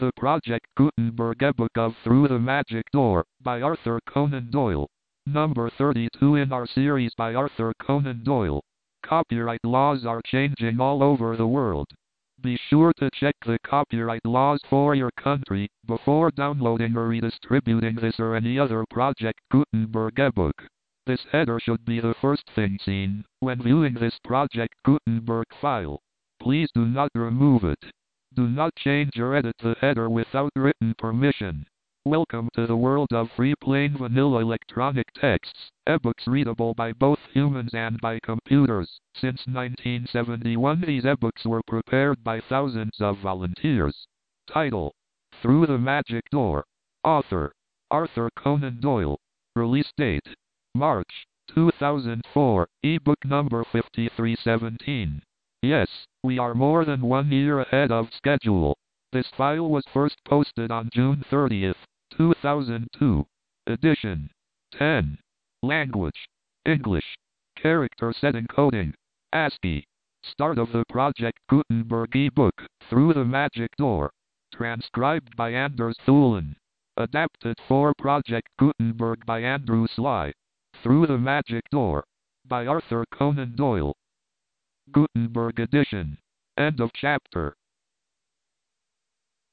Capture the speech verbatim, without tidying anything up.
The Project Gutenberg ebook of Through the Magic Door by Arthur Conan Doyle. Number thirty-two in our series by Arthur Conan Doyle. Copyright laws are changing all over the world. Be sure to check the copyright laws for your country before downloading or redistributing this or any other Project Gutenberg ebook. This header should be the first thing seen when viewing this Project Gutenberg file. Please do not remove it. Do not change or edit the header without written permission. Welcome to the world of free plain vanilla electronic texts, ebooks readable by both humans and by computers. Since nineteen seventy-one, these ebooks were prepared by thousands of volunteers. Title: Through the Magic Door. Author: Arthur Conan Doyle. Release date: March two thousand four. Ebook number fifty-three seventeen. Yes, we are more than one year ahead of schedule. This file was first posted on June thirtieth, two thousand two. Edition: ten. Language: English. Character set encoding: ASCII. Start of the Project Gutenberg ebook, Through the Magic Door. Transcribed by Anders Thulin. Adapted for Project Gutenberg by Andrew Sly. Through the Magic Door by Arthur Conan Doyle. Gutenberg Edition. End of chapter.